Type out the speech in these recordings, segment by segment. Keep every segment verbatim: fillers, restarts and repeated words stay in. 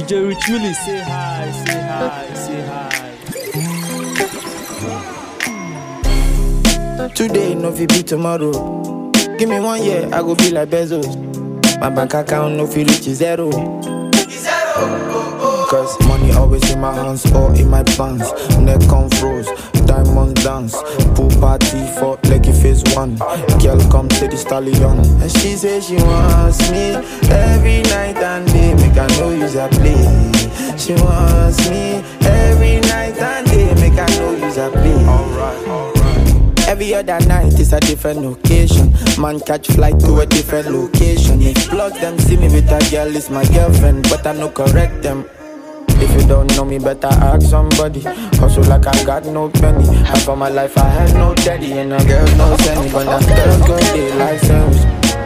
J Rich Millie, say hi, say hi, say hi. Today, no fit be tomorrow. Give me one year, I go be like Bezos. My bank account no fit reach zero. Cause money always in my hands or in my pants. Neck on froze, diamond dance. Pool party for leggy phase one. Girl come to the stallion, and she say she wants me every night and day. Make I no use a play. She wants me every night and day. Make I no use a play. Alright, alright. Every other night is a different location. Man catch flight to a different location. If blood them see me with a girl, it's my girlfriend, but I no correct them. If you don't know me, better ask somebody. Hustle like I got no penny. Half of my life I had no daddy, and a girl no send me. But now girls go day like sense.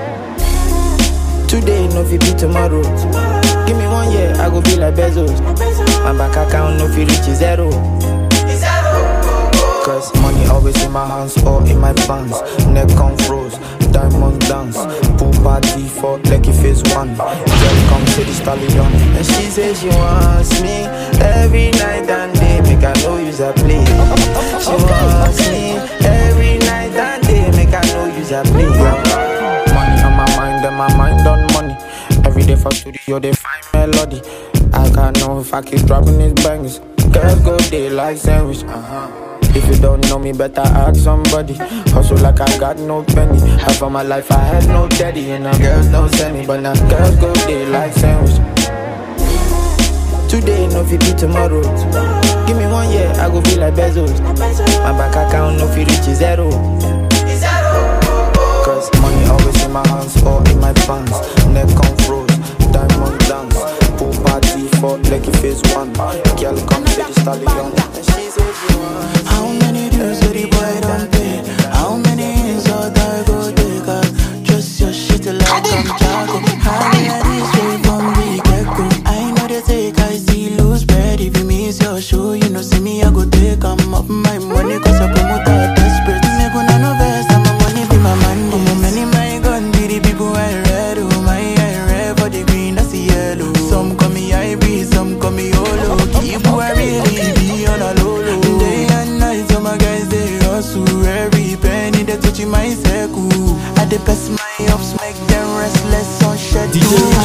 Today no fit be tomorrow. Give me one year, I go be like Bezos. My bank account no fit reach zero. Cause money always in my hands or in my pants. Neck on froze, diamond dance. Pool party for leggy phase one. Girl come to the stallion, and she say she wants me every night and day. Make I no use a play. She wants me every night and day. Make I no use a play. Money on my mind and my mind on money. Every day for studio they find melody. I can't know if I keep dropping these bangs. Girls go day like sandwich. Uh-huh. If you don't know me, better ask somebody. Hustle like I got no penny. Half of my life I had no daddy, and now girls don't send me. But now girls go day like sandwich. Today no fit be tomorrow. Give me one year, I go be like Bezos. My bank account no fit reach zero. Cause money always in my hands or in my pants. Neck on froze, diamond dance. Pool party for leggy phase one. Girl come to the stallion, and she says she wants. How many dues did the boy don't pay? How many insults I go take up? Just your shit like I'm Jago. How many straight from the get-go? I know they take, I see lose bread. If you miss your show, you know see me, I go take. I'm up my money cause I promote out desperate. Me gonna no vest and my money be my money. Oh, many my gun, be the people I read. Oh, my I read for the green, that's the yellow. Some call me I B, some call me Olo. Keep who I really be on a low low. Day and night, so my guys they hustle. Every penny they touching my circle. I dey pass my ups, make them restless on schedule.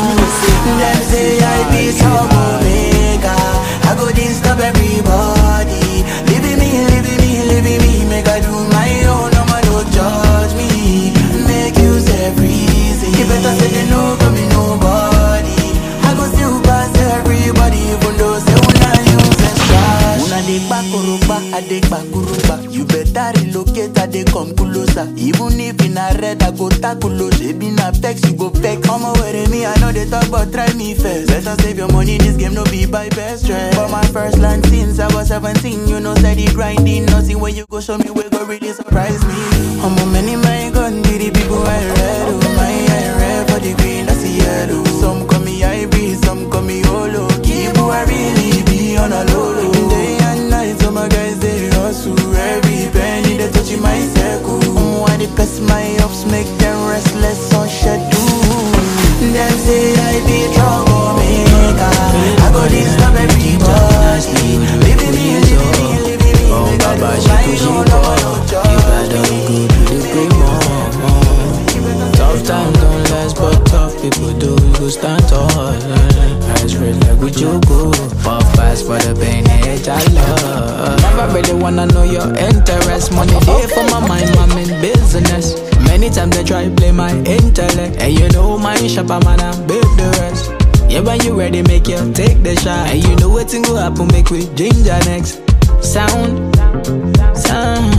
Them say I be some omega. I go disturb everybody. Living me, living me, living me. Make I do my own, no man don't judge me. Make use every reason. You better say they know for me nobody. I go still pass everybody, even though say una use extra. Una dey bakuruba, I dey bakuruba. You better relocate, I dey come closer. Even if in a red, I go tackle. Baby na vex, you go vex. I'ma worry me, I know they talk, but try me first. Better save your money, this game no be by best stress. For my first land since I was seventeen, you know steady grinding. Nothing when you go show me where go really surprise me. I'm a many my gun, be the people I read. Oh my I read for the green, that's the yellow. Some call me I B, some call me Olo. Keep who I really be on a low low. Day and night, so my guys they hustle. Every penny they touching my circle. Um, why they pass my ups, make them restless on schedule. Them say I be troublemaker. I go disturb everybody. Living me, living me, living me. Oh, Baba, she push it up. You better go to the great mom. Tough times don't last, but tough people do. You go stand tall. Eyes red like we jogo. Puff fast for the pain, edge I love. Never really wanna know your interest. Money day for my mind, I'm in business. Many times they try play my intellect. And you know my shopper man, I build the rest. Yeah, when you ready, make you take the shot. And you know what's gonna happen, make we ginger next. Sound, sound.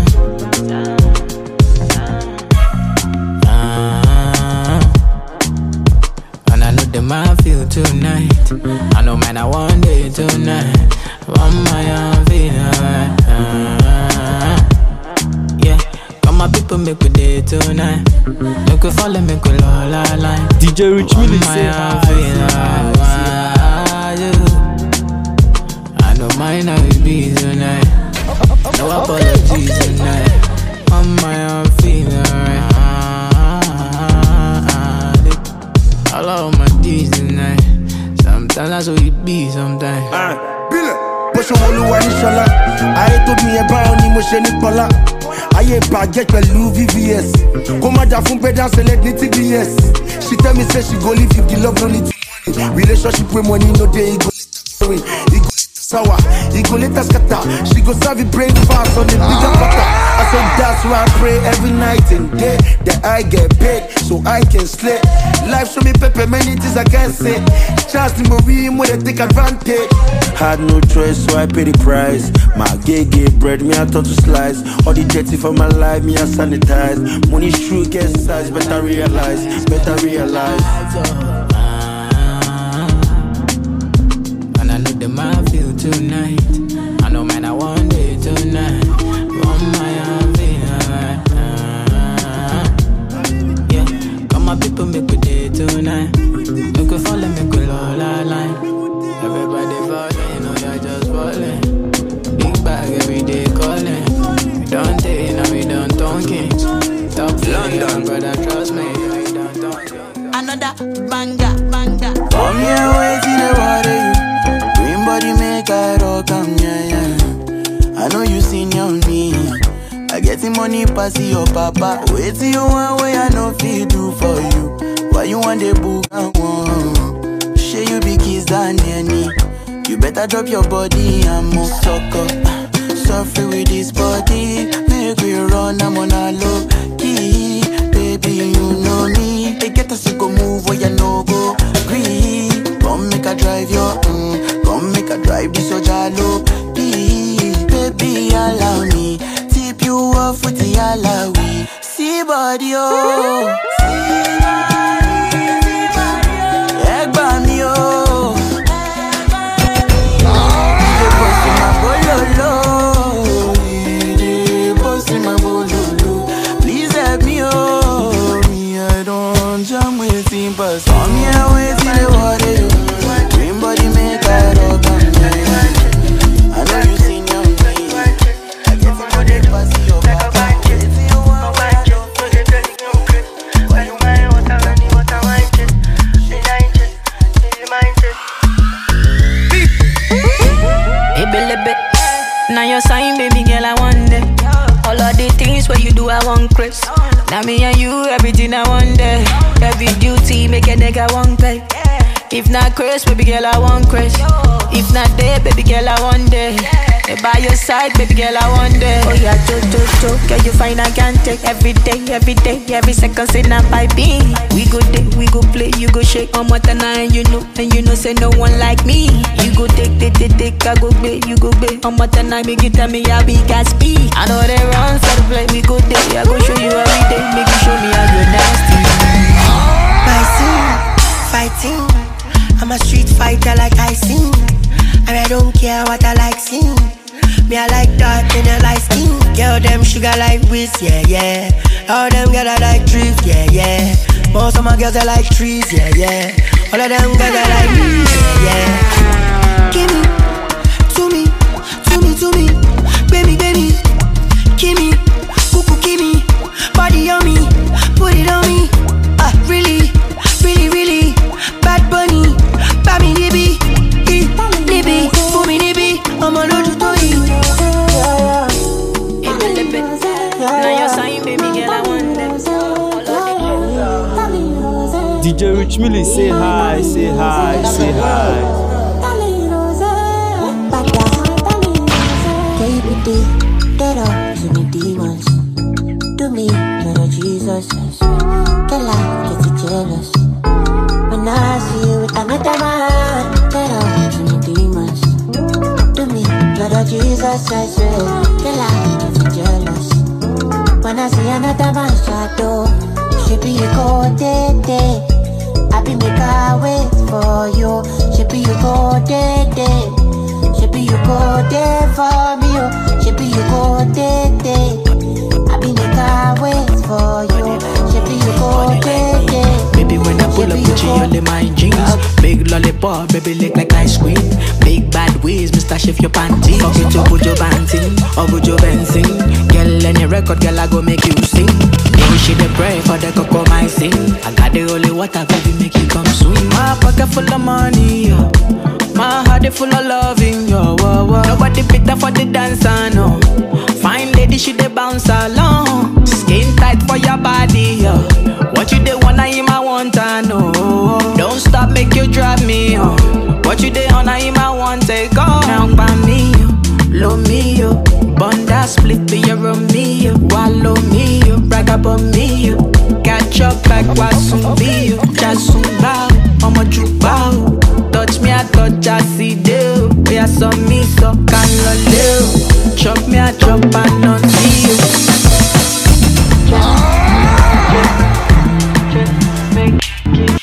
Uh, and I know the man feel tonight. I know man, I want it tonight. One my own feel alright. Uh, yeah, come my people make we day tonight. Make we follow, make we all line. D J Rich Millie, say hi, say hi. I know mine how it be tonight. No apologies tonight. On my own feeling alright. All of my D's tonight. Sometimes that's how it be sometimes. Uh, Billy, push on Oluwa ni Shola. I told me about ni mo ṣe ní Bola. Aye bàjẹ́ pẹ̀lú V V S. Kó má jà fún pedal select ní T B S. She tell me say she go live if the love no need money. Relationship with money no dey, e go later win. E go later sour, e go later scatter. She go serve it brain fast on the bigger butter. I said that's why I pray every night and day that I get paid so I can slay. Life show me pepper, many things I can't say. Chance the movie, more they take advantage. Had no choice, so I pay the price. My gay gay bread, me I turn to slice. All the dirty for my life, me I sanitize. Money's true, get size, better realize, better realize. And I know the man feel tonight. I know man I want it tonight. One my yeah, come my people make we day tonight. Make we follow, make we all line. Everybody falling, you know you're just falling. Big bag every day calling. We don't take, now we don't talking. Top London, brother, trust me. We don't talking. Another banger, banger. Come here, wait till the water you. Green body make I rock, come yeah, yeah. I know you seen on me. I get the money pass your papa. Wait till you want way I know feel do for you. Why you want the book and one? Share you be kiss than any. You better drop your body and move sucker. Suffer with this body. Make we run, I'm on a low key. Baby, you know me. They get us to go move where you no go. Green. Come make a drive your mm. Come make a drive this so jalo. Please, baby, allow me. Tip you off with the alawi. See body, oh. See body, see body, oh. Egg by me, oh. You bust in my bololo. You bust in my bololo. Please help me, oh. Me, I don't jam with him, but come here, wait till the water, you. Green body make I rock, I know you seen your me. I get the money pass your papa. Now your sign, baby girl, I want it. All of the things where you do, I want Chris. Now me and you, everything I want there. Every duty, make a nigga want pay. If not Chris, baby girl, I want Chris. If not there, baby girl, I want there. By your side, baby girl, I want there. Oh yeah, do, do, do. Girl, you find I can take every day, every day, every second, sit up by me. We go day, we go play, you go shake on what and I, and you know, and you know, say no one like me. You go take, take, take, take, I go play, you go play. On what and I, make you tell me how big I speed. I know they run for the play, we go day, I go show you every day, make you show me how you're nasty. My scene, fighting. I'm a street fighter like I sing. And I don't care what I like sing. Me I like dark and I like skin. Girl them sugar like whiz, yeah, yeah. All them girls I like trees, yeah, yeah. Most of my girls I like trees, yeah, yeah. All of them girls I like trees, yeah, yeah. Give me, to me, to me, to me. Baby, baby, give me, cuckoo, give me. Body on me, put it on me. Ah, uh, really, really, really. Bad bunny, Bami Nibi, Nibi, Fumi Nibi, I'm a lot of toy. Now your sign, baby girl, I want them. D J Rich Millie, say hi, say hi, say hi. To me, you're a Jesus. Get like, get jealous. When I see you with another man, get out to me demons. To me, blood of Jesus, I swear. Get like, get jealous. When I see another man's shadow, she be a cold day, day. I be make a wait for you. She be you go day, day. She be you go day for me, oh. She be you go day, day. I be make a wait for you. She be you go day, day. Baby, when I pull up with you, only my jeans. Big lollipop, baby, lick like ice cream. Big bad ways, Mister Shift your panties. Fuck it to put your banting, or put your benzine. Girl, any record, girl, I go make you sing. Then she dey pray for the cocoa my sin. I got the holy water, baby, make you come swim. My pocket full of money, yo. My heart is full of loving, yo. Whoa, whoa. Nobody better for the dancer, no. Fine lady, she dey bounce along. Skin tight for your body, yo. What you dey want, I him I want, I know. Don't stop, make you drive me, yo. What you dey on, I him I want, take off. Now by me, yo. Blow me, yo. Bunda split be your Romeo. Wallow me, yo. Brag about me, yo. Catch up back, wasumbi, yo. Jasumba, I'ma bow. Touch me, I touch, I see you. We are some me, so can loleo. Chop me, I chop, I not see you. Make it.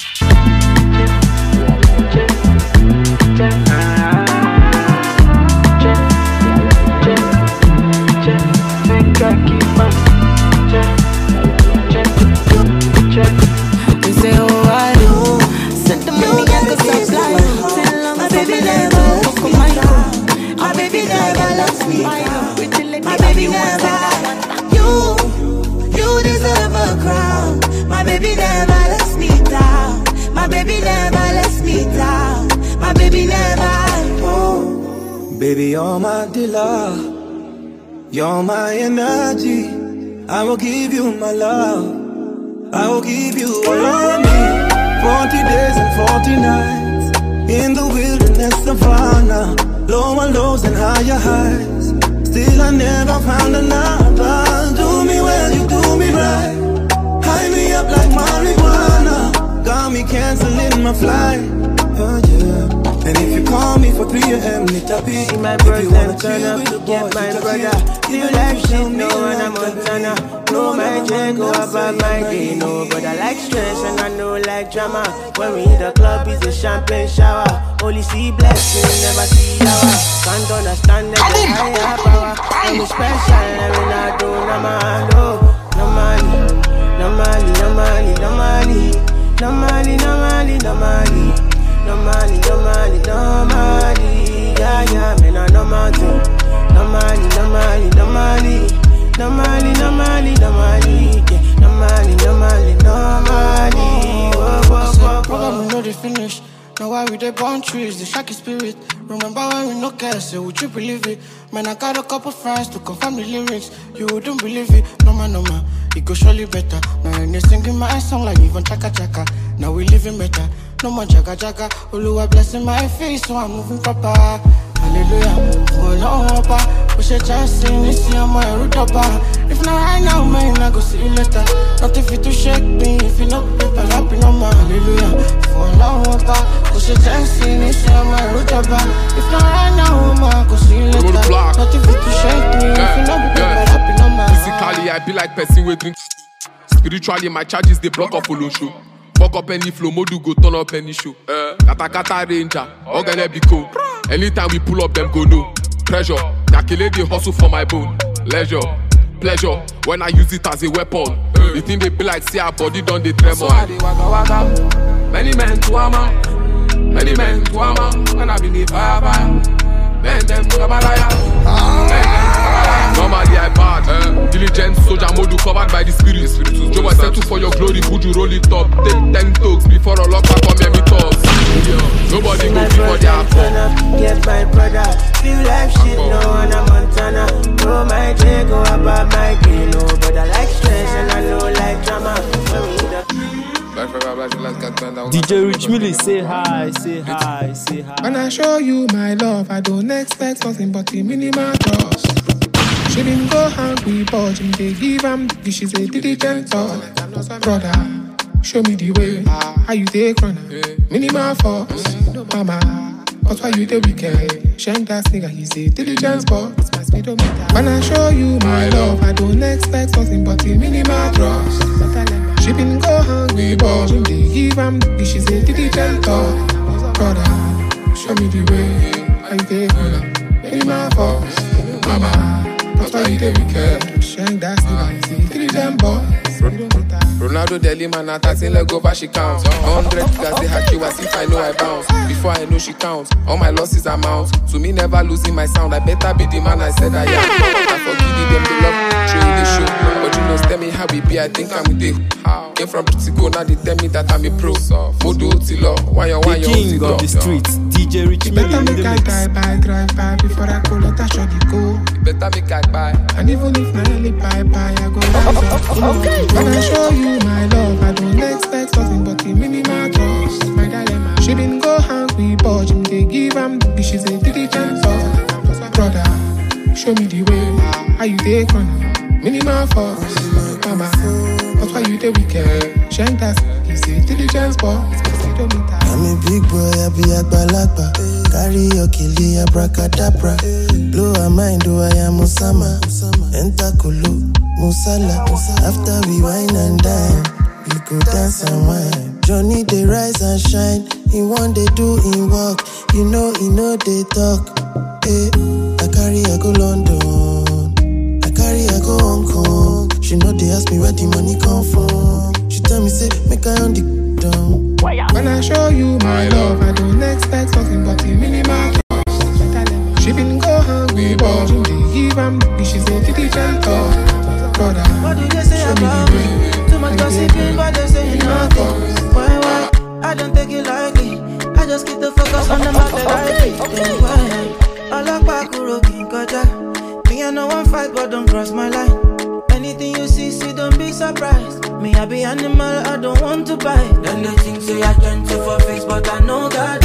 They say, oh, I do. Send the money, I can supply. My baby never loves me. My baby never loves me. My baby never. You, you deserve a crown. My baby never lets me down. My baby never lets me down. My baby never. Oh. Baby, you're my dealer. You're my energy. I will give you my love. I will give you all of me. Forty days and forty nights in the wilderness savannah. Lower lows and higher highs. Still I never found another. Do me well, you do me right. High me up like marijuana. Got me canceling my flight. Oh yeah. And if you call me for three a m, it'll be. See my bros them turn up to get my brother. Feel like shit, no one I'm Montana. No my J go about my day. No, but I like stress and I know like drama. When we hit the club, it's a champagne shower. Only see blessings, never see hour. Can't understand the higher power. I'm special, I'm not doing no man. No money, no money, no money, no money, no money, no money, no money. No money, no money, no money. Yeah, yeah, man, I no money. No money, no money, no money. No money, no money, no money. Yeah, no money, no money, no money. Whoa, whoa, whoa, program we know they finish. Now why we dey born trees, the shaky spirit. Remember when we no care, say would you believe it? Man, I got a couple friends to confirm the lyrics. You wouldn't believe it, no man, no man. It go surely better. Now they singing my song like even chaka chaka. Now we living better. No more jaga jaga. Oluwa blessing my face, so I'm moving proper. Hallelujah. Oh no, papa. Push a chance in this year, my root up. If not right now, man, I go see you later. Not if you to shake me, if you know paper, happy no more. Hallelujah. Oh no, papa. Push a chance in this year, my root up. If not right now, man, I go see you later. Not if you to shake me, if you know paper, happy no more. Physically, I be like person with drink. Spiritually, my charges they block off follow show. Fuck up any flow, modu go turn up any show. Uh, kata kata ranger, organic be cool. Anytime we pull up, them go no. Pressure, calculate the hustle for my bone. Leisure, pleasure, when I use it as a weapon. Uh, the thing they be like, see our body done they tremor. So I dey waka waka, many men to ama, many men to ama. When I believe fire fire, men them kabalaya. Normally I bad, eh? Diligent soldier mode covered by the spirit. Joe I settle for your glory, would you roll it up? Take ten talks before a lock back on me talk. Nobody go before they are come. Get my brother, feel like shit, no one I'm Montana. No my J go about my day, no. But I like stress and I know like drama. D J Rich Millie, say hi, say hi, say hi. When I show you my love, I don't expect nothing but the minimal trust. She didn't go hungry, but she they give am. She's a diligent brother. Show me the way, how you take run. Minimal force, mama. But why you the wicked? Shank that nigga, he's a diligent boy. When I show you my love, I don't expect nothing but the minimal trust. She been go hungry, but she they give am. She's a diligent brother. Show me the way, how you take run. Minimal force, mama. That's why you the wicked. Shank that nigga, he's a diligent boy. Ronaldo Deli man attacking leg over she counts. Hundred guys they hack you as if I know I bounce. Before I know she counts, all my losses amount to me never losing my sound. I better be the man I said I am. I forgive them the love, show you the show, but Originals tell me how we be, I think I'm with it. Came from pretty go, now they tell me that I'm a pro. Modo Tilo, why you why The king of the streets, D J Rich Millie Better in make the I mix. die by drive by before I go let that shorty go. Better make I buy. And even if I only buy by, I go rise up. Okay. When I show you my love, I don't expect nothing but the minimal trust. My dilemma, she been go hungry, but Jim they give am the she's a diligent thought. Brother, show me the way. How you take on minimal force, mama. But why you the wicked? Shantas is a diligence boy. I'm a big boy, I be a balakba. Carry your killie, abracadabra. Blow a mind, do I am Osama. Enter Kulu, Musala. After we wine and dine, we go dance and wine. Johnny, they rise and shine. He one they do in work. You know, he know they talk. Hey, I carry, I go London. I carry, I go Hong Kong. She know they ask me where the money come from. She tell me, say, make I on the down. When I show you my love, I don't expect nothing but the minimal trust. She been go hungry, but Jim they give am the she's a diligent thought. Brother, What do they say about me? Too much gossiping, but they say nothing. Why, why? I don't take it lightly. I just keep the focus on the matter that I think. Why? I like Bakuro King Kota. Me, I know one fight, but don't cross my line. Anything you see, see, don't be surprised. Me, I be animal, I don't want to buy. Then they think say I gentle for face, but I know God.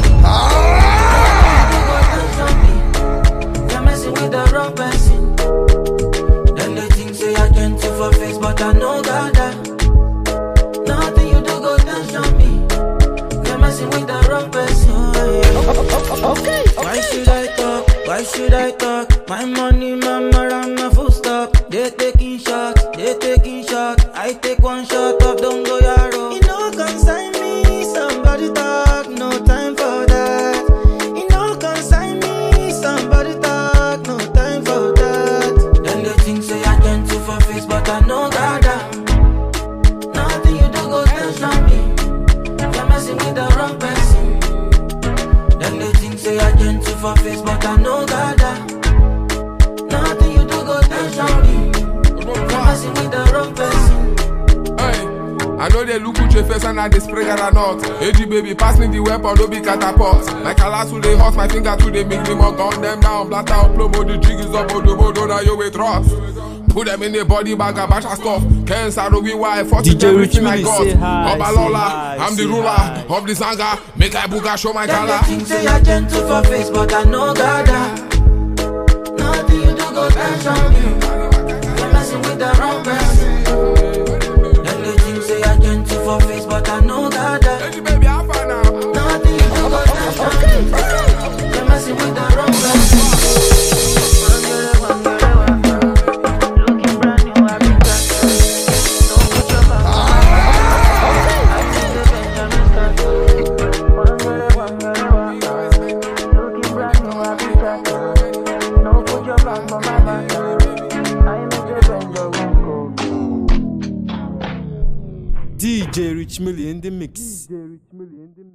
You're messing with the wrong person. Then they think say I gentle for face, but I know God. Nothing you do go tension me. You're messing with the wrong person. Okay. Why should I talk? Why should I talk? My money, mama, I'm a full stop. They taking shots, they taking shots. I take one shot up, don't go yaro. You know, consign me, somebody talk, no time for that. You know, consign me, somebody talk, no time for that. Then they think say I gentle for face, but I know God. Nothing you do go tension me. You're messing with the wrong person. Then they think say I gentle for face, but I know God. Nothing you do go tension me. You're messing with the wrong person. I know they look at your face and I they spray or not. A G baby, pass me the weapon, don't be catapult. My colors to they hot, my finger to they make them all gun them down. Blast out, plomo, the jig is up, oh, the bodo, now you with trust. Put them in the body bag, a batch of stuff. Can't sorrow we why, forty everything I got. Obalola, I'm the ruler of the sanga. Make I booga, show my color. They think say I gentle for face, but I know God. Nothing you do go tension me. You're messing with the wrong person. Say I gentle for face, but I know God. Baby, I'm fine now. Nothing you do go tension. You're messing with the wrong person. Looking brand new, I've been got. Don't put your back on my I think the Benjamin Stanton. Looking brand new, I've been got. Don't put your back on my back. I make the Benjamin go. D J Rich Millie in the mix. D J Rich Millie in the mix.